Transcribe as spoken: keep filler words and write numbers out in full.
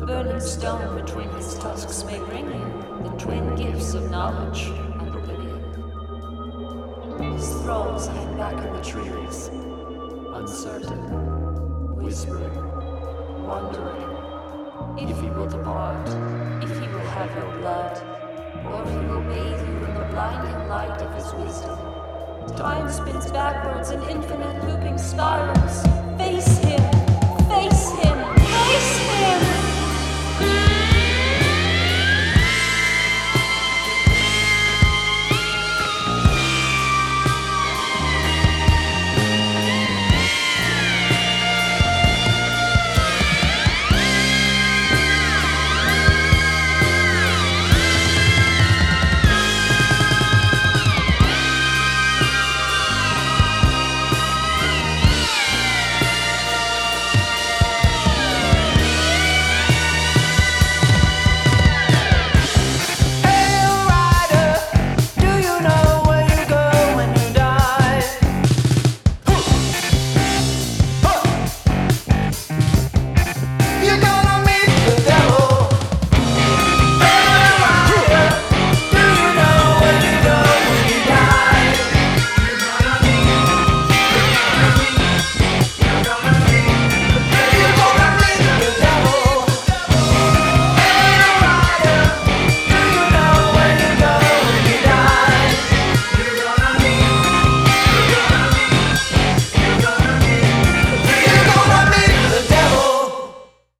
The burning stone between his tusks may bring you the twin gifts of knowledge and oblivion. His thralls hang back in the trees, uncertain, whispering, wondering if he will depart, if he will have your blood, or if he will bathe you in the blinding light of his wisdom. Time spins backwards in infinite looping spirals.